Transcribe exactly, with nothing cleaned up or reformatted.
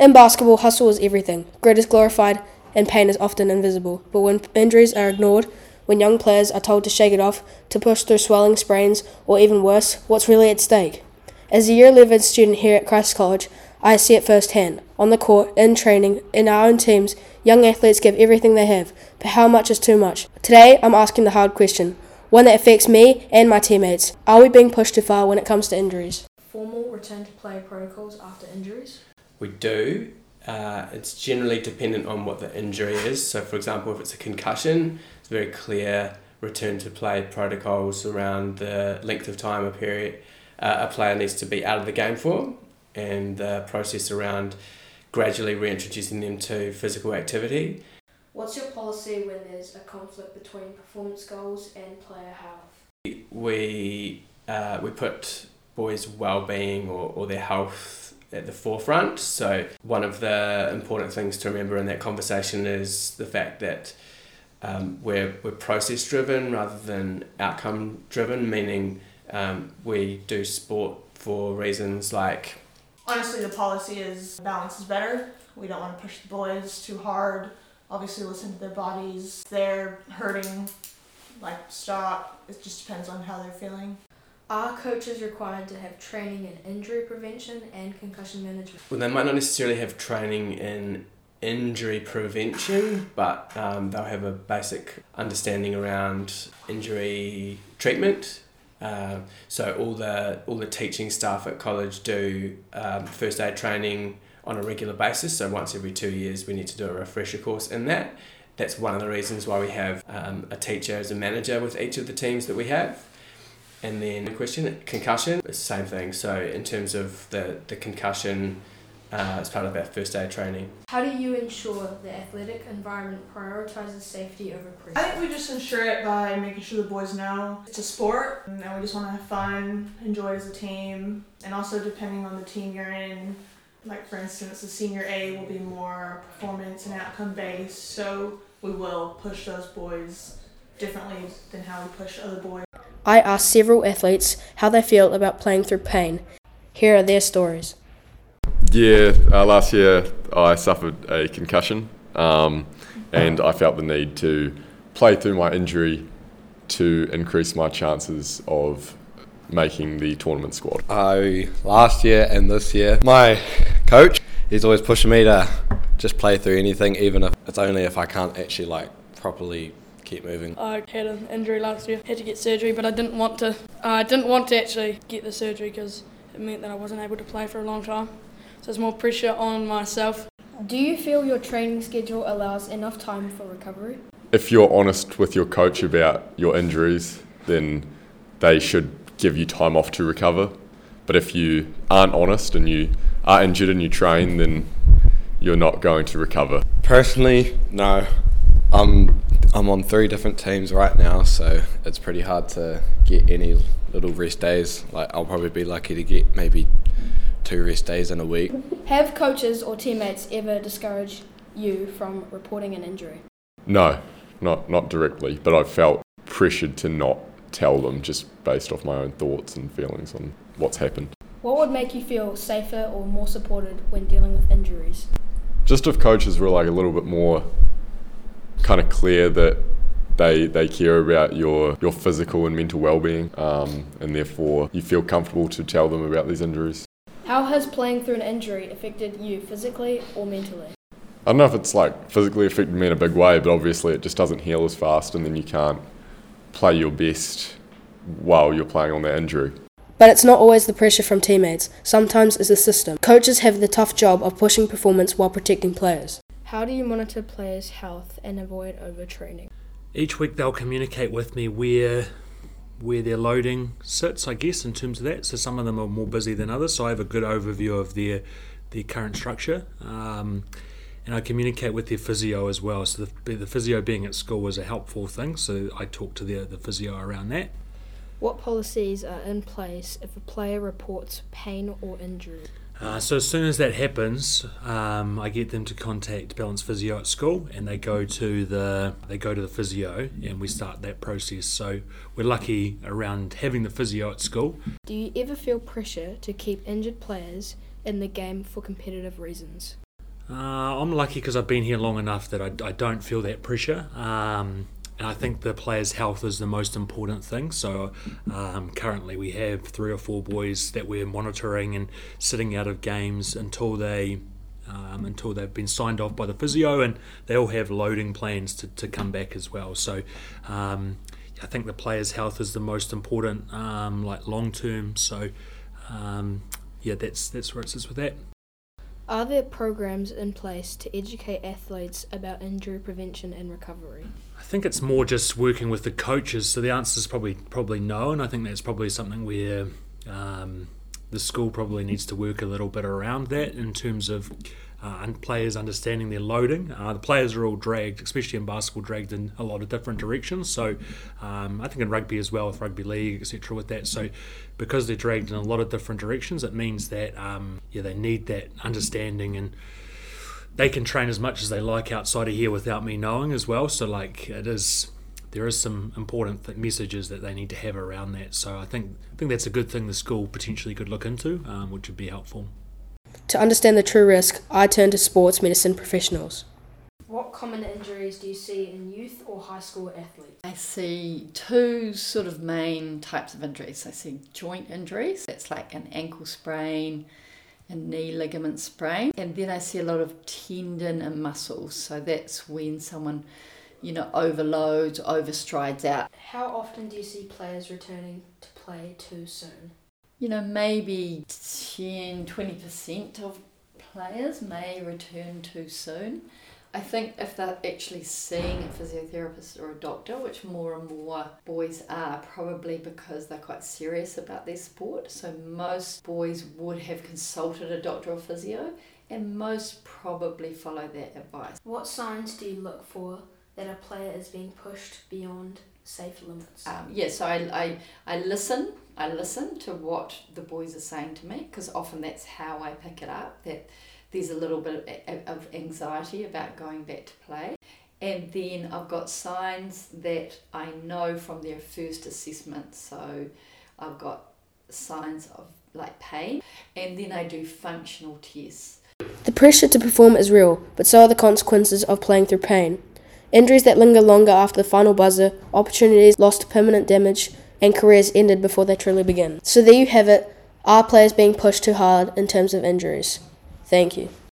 In basketball, hustle is everything. Grit is glorified and pain is often invisible. But when injuries are ignored, when young players are told to shake it off, to push through swelling, sprains, or even worse, what's really at stake? As a Year eleven student here at Christ College, I see it firsthand. On the court, in training, in our own teams, young athletes give everything they have, but how much is too much? Today, I'm asking the hard question, one that affects me and my teammates. Are we being pushed too far when it comes to injuries? Formal return to play protocols after injuries? We do. Uh, it's generally dependent on what the injury is. So, for example, if it's a concussion, it's very clear return to play protocols around the length of time a period uh, a player needs to be out of the game for, and the process around gradually reintroducing them to physical activity. What's your policy when there's a conflict between performance goals and player health? We uh, we put boys' well-being or, or their health at the forefront. So one of the important things to remember in that conversation is the fact that um, we're we're process driven rather than outcome driven, meaning um, we do sport for reasons like. Honestly, the policy is balance is better. We don't want to push the boys too hard. Obviously, listen to their bodies. If they're hurting, like stop. It just depends on how they're feeling. Are coaches required to have training in injury prevention and concussion management? Well, they might not necessarily have training in injury prevention, but um, they'll have a basic understanding around injury treatment. Uh, so all the all the teaching staff at college do um, first aid training on a regular basis. So once every two years, we need to do a refresher course in that. That's one of the reasons why we have um, a teacher as a manager with each of the teams that we have. And then the question, concussion, it's the same thing. So in terms of the, the concussion, uh, as part of our first aid training. How do you ensure the athletic environment prioritises safety over pressure? I think we just ensure it by making sure the boys know it's a sport and we just want to have fun, enjoy it as a team, and also depending on the team you're in. Like for instance, the senior A will be more performance and outcome based, so we will push those boys differently than how we push other boys. I asked several athletes how they feel about playing through pain. Here are their stories. Yeah, uh, last year I suffered a concussion um, and I felt the need to play through my injury to increase my chances of making the tournament squad. I last year and this year, my coach, he's always pushing me to just play through anything, even if it's only if I can't actually like properly keep moving. I had an injury last year, had to get surgery, but I didn't want to. Uh, I didn't want to actually get the surgery because it meant that I wasn't able to play for a long time. So it's more pressure on myself. Do you feel your training schedule allows enough time for recovery? If you're honest with your coach about your injuries, then they should give you time off to recover. But if you aren't honest and you are injured and you train, then you're not going to recover. Personally, no. I'm I'm on three different teams right now, so it's pretty hard to get any little rest days. Like I'll probably be lucky to get maybe two rest days in a week. Have coaches or teammates ever discouraged you from reporting an injury? No, not not directly, but I've felt pressured to not tell them just based off my own thoughts and feelings on what's happened. What would make you feel safer or more supported when dealing with injuries? Just if coaches were like a little bit more kind of clear that they they care about your, your physical and mental well-being, um, and therefore you feel comfortable to tell them about these injuries. How has playing through an injury affected you physically or mentally? I don't know if it's like physically affected me in a big way, but obviously it just doesn't heal as fast and then you can't play your best while you're playing on that injury. But it's not always the pressure from teammates. Sometimes it's the system. Coaches have the tough job of pushing performance while protecting players. How do you monitor players' health and avoid overtraining? Each week they'll communicate with me where where their loading sits, I guess, in terms of that. So some of them are more busy than others, so I have a good overview of their their current structure. Um, and I communicate with their physio as well. So the, the physio being at school is a helpful thing, so I talk to the, the physio around that. What policies are in place if a player reports pain or injury? Uh, so as soon as that happens, um, I get them to contact Balance Physio at school, and they go to the they go to the physio, and we start that process. So we're lucky around having the physio at school. Do you ever feel pressure to keep injured players in the game for competitive reasons? Uh, I'm lucky because I've been here long enough that I, I don't feel that pressure. Um, and I think the players' health is the most important thing. So um, currently we have three or four boys that we're monitoring and sitting out of games until they um, until they've been signed off by the physio, and they all have loading plans to, to come back as well. So um, I think the players' health is the most important, um, like long term. So um, yeah, that's that's where it sits with that. Are there programs in place to educate athletes about injury prevention and recovery? I think it's more just working with the coaches. So the answer is probably probably no, and I think that's probably something where um, the school probably needs to work a little bit around that in terms of uh, players understanding their loading. Uh, the players are all dragged, especially in basketball, dragged in a lot of different directions. So um, I think in rugby as well, with rugby league, et cetera, with that. So because they're dragged in a lot of different directions, it means that um, yeah, they need that understanding, and they can train as much as they like outside of here without me knowing as well. So like it is, there is some important th- messages that they need to have around that. So I think I think that's a good thing the school potentially could look into, um, which would be helpful. To understand the true risk, I turn to sports medicine professionals. What common injuries do you see in youth or high school athletes? I see two sort of main types of injuries. I see joint injuries, that's like an ankle sprain, a knee ligament sprain, and then I see a lot of tendon and muscles. So that's when someone, you know, overloads, overstrides out. How often do you see players returning to play too soon? You know, maybe ten to twenty percent of players may return too soon. I think if they're actually seeing a physiotherapist or a doctor, which more and more boys are, probably because they're quite serious about their sport. So most boys would have consulted a doctor or physio, and most probably follow that advice. What signs do you look for that a player is being pushed beyond safe limits? Um, yeah, so I, I, I listen. I listen to what the boys are saying to me, because often that's how I pick it up, that there's a little bit of anxiety about going back to play. And then I've got signs that I know from their first assessment. So I've got signs of like pain, and then I do functional tests. The pressure to perform is real, but so are the consequences of playing through pain. Injuries that linger longer after the final buzzer, opportunities lost to permanent damage, and careers ended before they truly begin. So there you have it. Are players being pushed too hard in terms of injuries? Thank you.